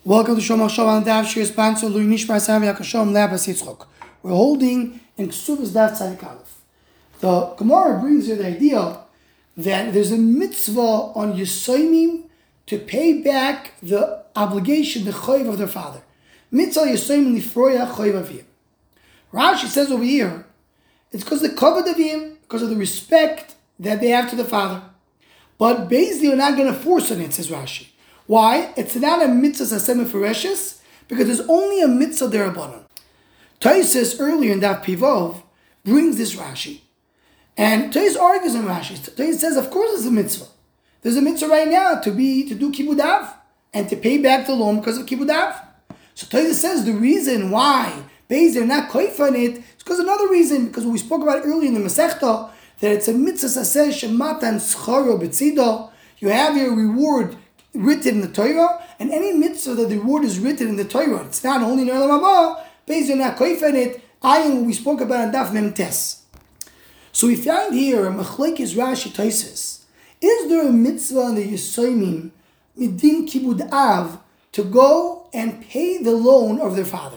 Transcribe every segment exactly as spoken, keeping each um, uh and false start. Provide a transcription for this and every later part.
Welcome to Shomach Shav on Daf Shir sponsor Lui Nishmar Sam Yakashom Labas Yitzchok. We're holding in Ksubas Daf Tzadik Aleph. The Gemara brings you the idea that there's a mitzvah on Yisayimim to pay back the obligation, the choiv of their father. Mitzvah Yisayimim Lifroya choiv avim. Rashi says over here, it's because of the kavod avim, because of the respect that they have to the father. But basically, you're not going to force on it, says Rashi. Why? It's not a mitzvah sasem mefereshes, because there's only a mitzvah derabanan. Taisus earlier in Daf Pivov brings this Rashi, and Taisus argues on Rashi. Taisus says, of course, it's a mitzvah. There's a mitzvah right now to be to do kibudav and to pay back the loan because of kibudav. So Taisus says the reason why Beis they're not koif on it is because another reason, because we spoke about earlier in the Masechta that it's a mitzvah saseh shematan scharo betzido. You have your reward written in the Torah, and any mitzvah that the reward is written in the Torah, it's not only in the Olam Haba, based on that koif on it, ayin what we spoke about in Daf Mem Tes. So we find here a machlekes Rashi Taisus. Is there a mitzvah on the Yisayimim midin kibud av to go and pay the loan of their father?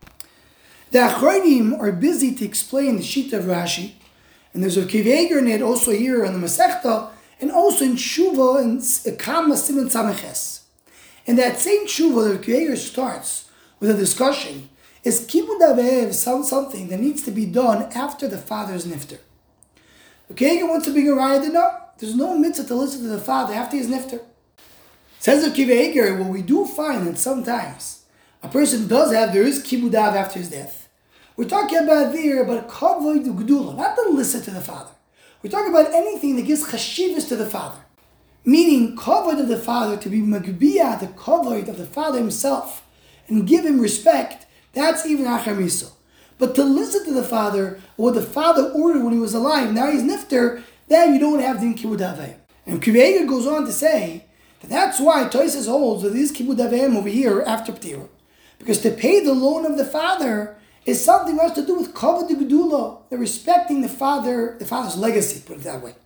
The Achronim are busy to explain the sheet of Rashi, and there's a Kiveger in it also here on the Masechta, and also in Tshuva and Kama Siman Sameches. And that same Tshuva, the Kiveger starts with a discussion, is Kibud Avev something that needs to be done after the father's nifter? The Kiveger wants to bring a raya, no, there's no mitzvah to listen to the father after his nifter. Says the Kiveger, well, we do find that sometimes a person does have, there is Kibud Av after his death. We're talking about there, about Kavod Gdula, not to listen to the father. We're talking about anything that gives chashivas to the father. Meaning, kavod of the father, to be magbiyah, the kavod of the father himself, and give him respect, that's even achar miso. But to listen to the father, what the father ordered when he was alive, now he's nifter, then you don't have din kibud avayim. And Kiveger goes on to say, that that's why Tosfos holds that these kibud avayim over here after Ptira. Because to pay the loan of the father is something that has to do with kavod gedula, the respecting the father, the father's legacy, put it that way.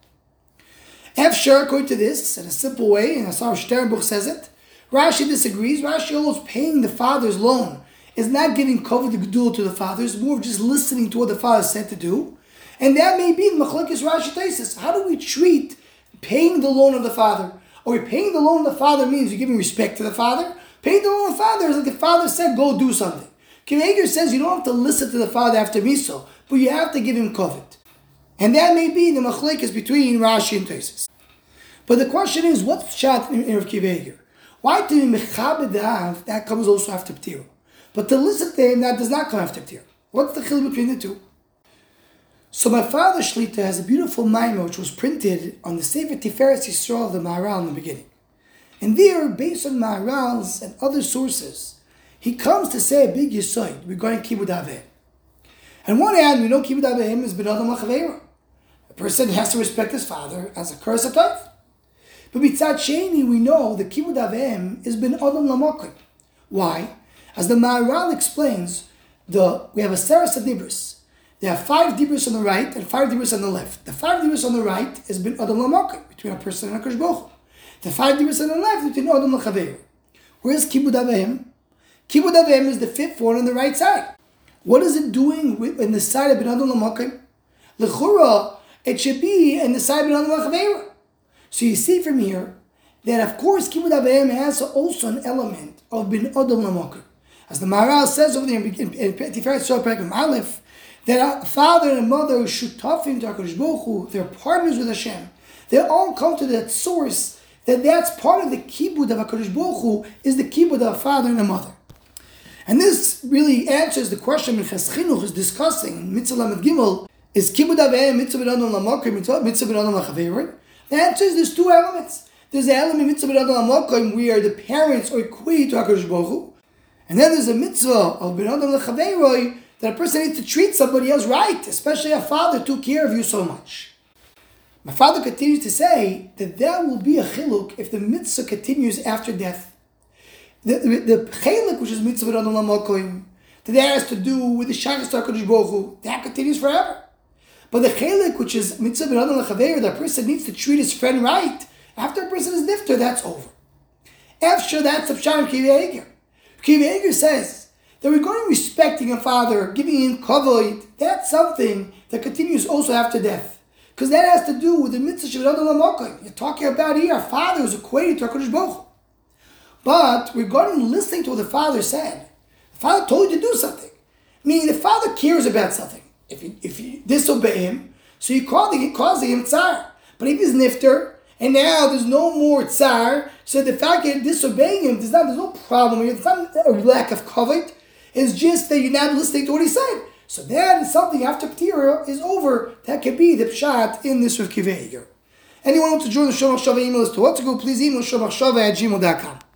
Efshar, according to this, in a simple way, and as our Sternbuch says it, Rashi disagrees. Rashi holds paying the father's loan is not giving kavod gedula to the father, it's more of just listening to what the father said to do. And that may be the machlekes Rashi Taisus. How do we treat paying the loan of the father? Are we paying the loan of the father means you're giving respect to the father? Paying the loan of the father is like the father said, go do something. Kiveger says you don't have to listen to the father after miso, but you have to give him kavod. And that may be the machlekes between Rashi and Tosfos. But the question is, what's shat in Rav Kiveger? Why to be mechabed av, that comes also after Ptira. But to listen to him, that does not come after Ptira. What's the chil between the two? So my father Shlita has a beautiful maimah which was printed on the Sefer Tiferes Yisrael of the Maharal in the beginning. And there, based on Maharal's and other sources, he comes to say a big yisoid regarding kibud aveh. On one hand, we know kibud aveh is ben adam l'chaveira. A person has to respect his father as a curse of life. But mitzad sheni, we know the kibud aveh is ben adam l'makom. Why? As the Maharal explains, the we have a seres of dibros. There are five dibros on the right and five dibros on the left. The five dibros on the right is ben adam l'makom, between a person and a HaKadosh Baruch Hu. The five dibros on the left is between adam l'chaveira. Where's kibud aveh? Kibud avim is the fifth one on the right side. What is it doing with, in the side of Ben Adam L'Makom? L'chura, it should be in the side of Ben Adam L'Chaveira. So you see from here that of course Kibud avim has also an element of Ben Adam L'Makom. As the Maharal says over there in Tiferes Yisrael Perek Aleph, that a father and a mother should shutafim to HaKadosh Baruch Hu, they're partners with Hashem. They all come to that source that that's part of the kibud of HaKadosh Baruch Hu is the kibud of a father and a mother. And this really answers the question Minchas Chinuch is discussing in Mitzvah Lamed Gimel, is Kibud Aveh Mitzvah Ben Adam L'Makom, Mitzvah Ben Adam L'Chaveira? The answer is there's two elements. There's the element Mitzvah Ben Adam L'Makom where the parents are equated to HaKadosh Baruch Hu. And then there's a Mitzvah of Ben Adam L'Chaveira that a person needs to treat somebody else right, especially a father took care of you so much. My father continues to say that there will be a chiluk if the mitzvah continues after death. The the chelik, which is mitzvah ben adam l'makom, that has to do with the shaykhus HaKadosh Baruch Hu, that continues forever. But the chelik, which is mitzvah ben adam l'chaveira, that person needs to treat his friend right, after a person is nifter, that's over. After that's the pshat of Kiveger. Akiva Eiger says that regarding respecting a father, giving him kavod, that's something that continues also after death. Because that has to do with the mitzvah Shabbat Lamakay. You're talking about here, our father is equated to HaKadosh Baruch Hu. But regarding listening to what the father said, the father told you to do something. Meaning the father cares about something. If you, if you disobey him, so you're causing, causing him tsar. But if he's nifter, and now there's no more tsar, so the fact that you're disobeying him, there's, not, there's no problem here. It's not a lack of kavod. It's just that you're not listening to what he said. So then something after Ptira is over. That could be the pshat in this Rav Akiva Eiger. Anyone who wants to join the Shomach Shava email list to what to go, please email shomachshava at gmail dot com.